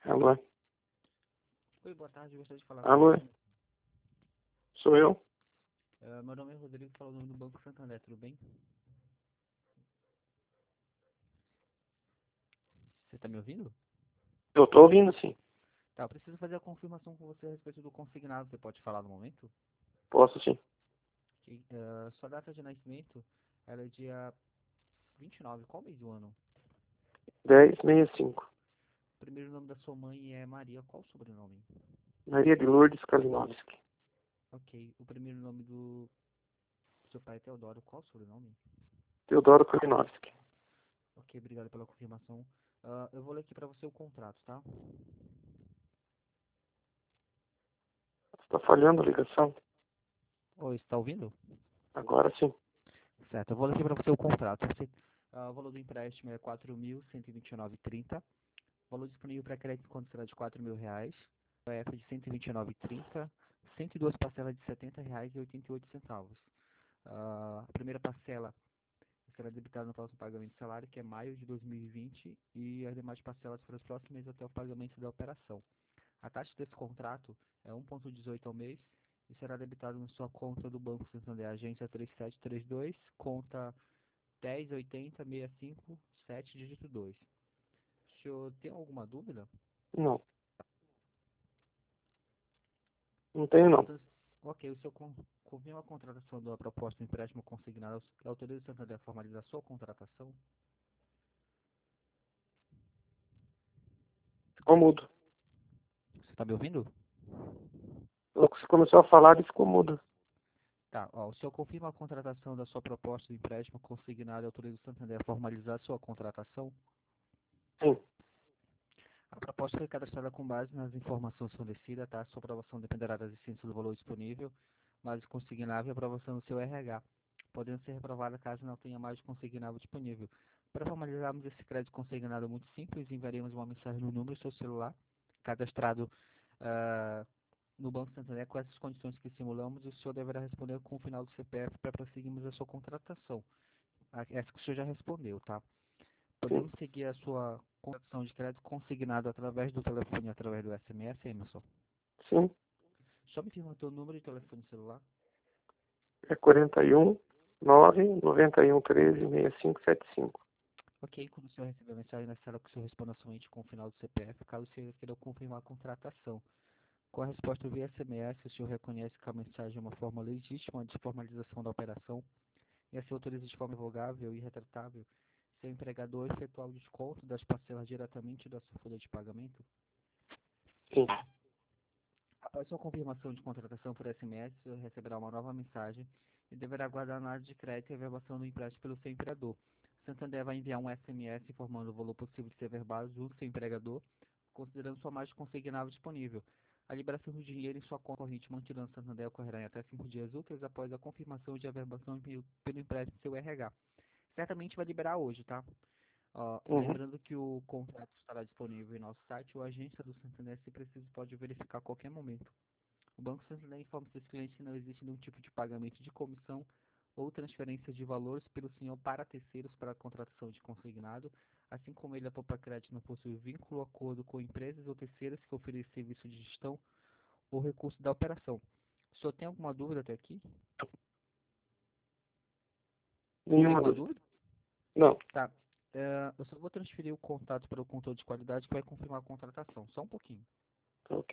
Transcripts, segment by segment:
Alô? Oi, boa tarde, gostaria de falar com Alô? você. Sou eu? Meu nome é Rodrigo, falo do Banco Santander, tudo bem? Você está me ouvindo? Eu tô ouvindo, sim. Tá, eu preciso fazer a confirmação com você a respeito do consignado, você pode falar no momento? Posso, sim. Ok, sua data de nascimento, ela é dia 29, qual mês do ano? 1065. O primeiro nome da sua mãe é Maria, qual o sobrenome? Maria de Lourdes Kalinowski. Ok, o primeiro nome do seu pai é Teodoro, qual o sobrenome? Teodoro Kalinowski. Ok, obrigado pela confirmação. Eu vou ler aqui para você o contrato, tá? Está falhando a ligação? Oi, está ouvindo? Agora sim. Certo, eu vou ler aqui para você o contrato. O valor do empréstimo é 4.129,30. Valor disponível para crédito condicional de R$ 4.000. PF de 129,30. 102 parcelas de R$ 70,88. A primeira parcela será debitada no próximo pagamento de salário, que é maio de 2020, e as demais parcelas para os próximos meses até o pagamento da operação. A taxa desse contrato é 1,18 ao mês e será debitado na sua conta do Banco Santander, agência 3732, conta 108065, dígito 2. O senhor tem alguma dúvida? Não. Não tenho, não. Ok, o senhor confirma a contratação da proposta de empréstimo consignado, autoriza o Santander a formalizar a sua contratação? Ficou mudo. Você está me ouvindo? Logo que você começou a falar, ele ficou mudo. Tá, o senhor confirma a contratação da sua proposta de empréstimo consignado e autoriza o Santander a formalizar a sua contratação? Sim. A proposta foi cadastrada com base nas informações fornecidas, tá? Sua aprovação dependerá da existência do valor disponível, mais o consignável e a aprovação do seu RH, podendo ser reprovada caso não tenha mais consignável disponível. Para formalizarmos esse crédito consignado muito simples, enviaremos uma mensagem no número do seu celular, cadastrado no Banco Santander com essas condições que simulamos, e o senhor deverá responder com o final do CPF para prosseguirmos a sua contratação. Essa que o senhor já respondeu, tá? Sim. Podemos seguir a sua contratação de crédito consignado através do telefone e através do SMS, Emerson? Sim. Só me firma o teu número de telefone celular. É 41 991 13 6575. Ok, quando o senhor receber a mensagem na sala, que o senhor responda somente com o final do CPF, caso o senhor queira confirmar a contratação. Com a resposta via SMS, o senhor reconhece que a mensagem é uma forma legítima de formalização da operação e assim autoriza de forma revogável e retratável seu empregador efetuar o desconto das parcelas diretamente da sua folha de pagamento? Sim. Após sua confirmação de contratação por SMS, você receberá uma nova mensagem e deverá aguardar a análise de crédito e a verbação do empréstimo pelo seu empregador. Santander vai enviar um SMS informando o valor possível de ser verbado junto ao seu empregador, considerando sua margem consignável disponível. A liberação do dinheiro em sua conta corrente mantida no Santander ocorrerá em até 5 dias úteis após a confirmação de averbação pelo empréstimo do seu RH. Certamente vai liberar hoje, tá? Uhum. Lembrando que o contrato estará disponível em nosso site ou agência do Santander, se preciso, pode verificar a qualquer momento. O Banco Santander informa seus clientes que não existe nenhum tipo de pagamento de comissão ou transferência de valores pelo senhor para terceiros para a contratação de consignado, assim como ele, a própria crédito, não possui vínculo ou acordo com empresas ou terceiras que oferecem serviço de gestão ou recurso da operação. O senhor tem alguma dúvida até aqui? Nenhuma Nenhuma dúvida. dúvida? Não. Tá. Eu só vou transferir o contato para o controle de qualidade que vai confirmar a contratação. Só um pouquinho. Tá ok.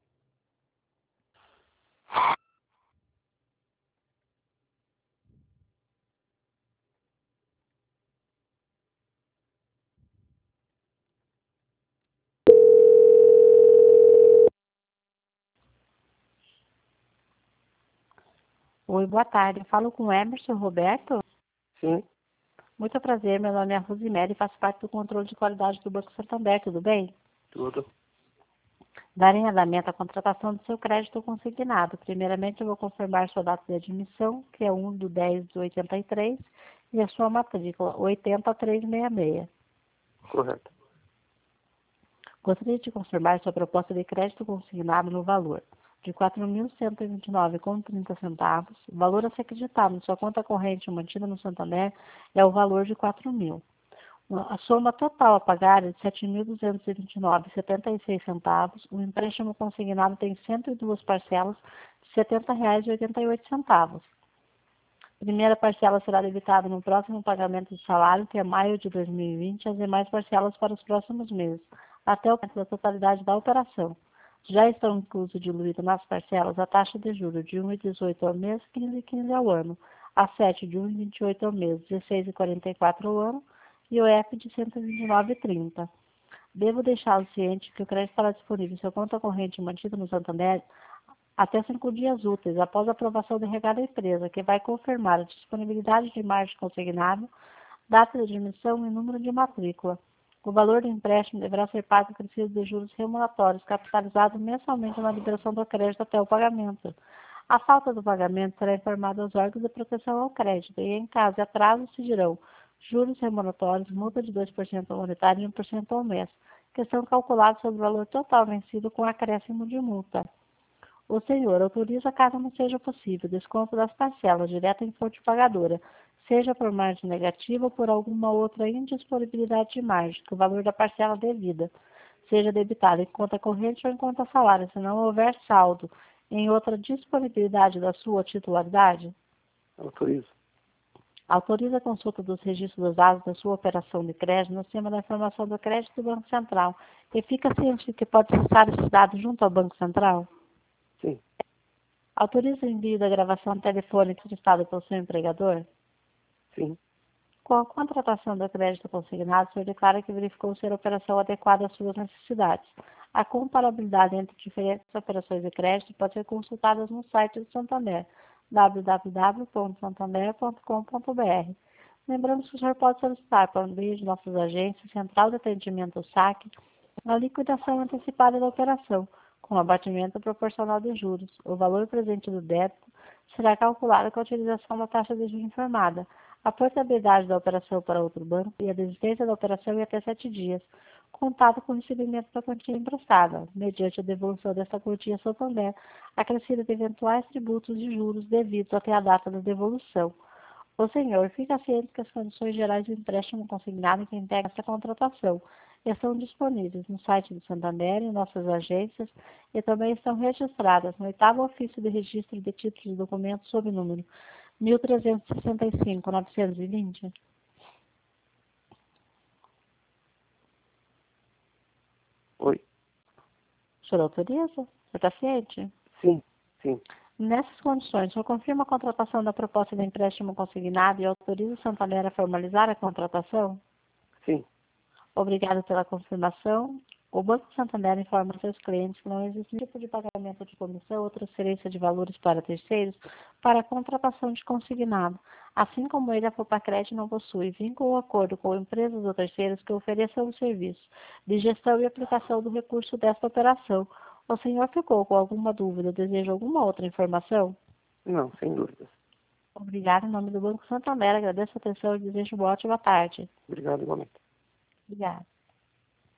Oi, boa tarde. Eu falo com o Emerson Roberto. Sim. Muito prazer, meu nome é Rosimere e faço parte do controle de qualidade do Banco Santander, tudo bem? Tudo. Darei andamento à contratação do seu crédito consignado. Primeiramente, eu vou confirmar sua data de admissão, que é 1/10/83, e a sua matrícula, 80366. Correto. Gostaria de confirmar sua proposta de crédito consignado no valor de R$ 4.129,30. O valor a ser acreditado na sua conta corrente mantida no Santander é o valor de R$ 4.000. A soma total a pagar é de R$ 7.229,76. O empréstimo consignado tem 102 parcelas de R$ 70,88. A primeira parcela será debitada no próximo pagamento do salário, que é maio de 2020, e as demais parcelas para os próximos meses, até o pagamento da totalidade da operação. Já estão inclusos e diluídos nas parcelas a taxa de juros de 1,18 ao mês, 15,15 ao ano, a 7 de 1,28 ao mês, 16,44 ao ano, e o EF de 129,30. Devo deixá-lo ciente que o crédito estará disponível em sua conta corrente mantida no Santander até 5 dias úteis após a aprovação do RH da empresa, que vai confirmar a disponibilidade de margem consignada, data de emissão e número de matrícula. O valor do empréstimo deverá ser pago acrescido de juros remuneratórios, capitalizado mensalmente na liberação do crédito até o pagamento. A falta do pagamento será informada aos órgãos de proteção ao crédito e, em caso de atraso, se dirão juros remuneratórios, multa de 2% ao monetário e 1% ao mês, que são calculados sobre o valor total vencido com acréscimo de multa. O senhor autoriza, caso não seja possível, desconto das parcelas direto em fonte pagadora, seja por margem negativa ou por alguma outra indisponibilidade de margem, que o valor da parcela devida seja debitado em conta corrente ou em conta salário, se não houver saldo em outra disponibilidade da sua titularidade? Autorizo. Autoriza a consulta dos registros dos dados da sua operação de crédito no sistema da informação do crédito do Banco Central e fica ciente de que pode acessar esses dados junto ao Banco Central? Sim. Autoriza o envio da gravação telefônica solicitada pelo seu empregador? Sim. Com a contratação do crédito consignado, o senhor declara que verificou ser a operação adequada às suas necessidades. A comparabilidade entre diferentes operações de crédito pode ser consultada no site do Santander, www.santander.com.br. Lembrando que o senhor pode solicitar por meio de nossas agências, Central de Atendimento ao Saque, a liquidação antecipada da operação, com abatimento proporcional de juros. O valor presente do débito será calculado com a utilização da taxa de juros informada, a portabilidade da operação para outro banco e a desistência da operação em até 7 dias, contado com o recebimento da quantia emprestada, mediante a devolução desta quantia a Santander, acrescida de eventuais tributos de juros devidos até a data da devolução. O senhor fica ciente que as condições gerais do empréstimo consignado que integra essa contratação estão disponíveis no site do Santander, em nossas agências, e também estão registradas no 8º Ofício de Registro de Títulos e Documentos sob número 1365-920. Oi. O senhor autoriza? Você está ciente? Sim. Sim. Nessas condições, o senhor confirma a contratação da proposta de empréstimo consignado e autoriza o Santander a formalizar a contratação? Sim. Obrigado pela confirmação. O Banco Santander informa seus clientes que não existe nenhum tipo de pagamento de comissão ou transferência de valores para terceiros para a contratação de consignado, assim como ele, a Fopacred, não possui vínculo ou acordo com empresas ou terceiros que ofereçam o serviço de gestão e aplicação do recurso desta operação. O senhor ficou com alguma dúvida ou deseja alguma outra informação? Não, sem dúvidas. Obrigado. Em nome do Banco Santander, agradeço a atenção e desejo uma ótima tarde. Obrigado igualmente. Obrigada.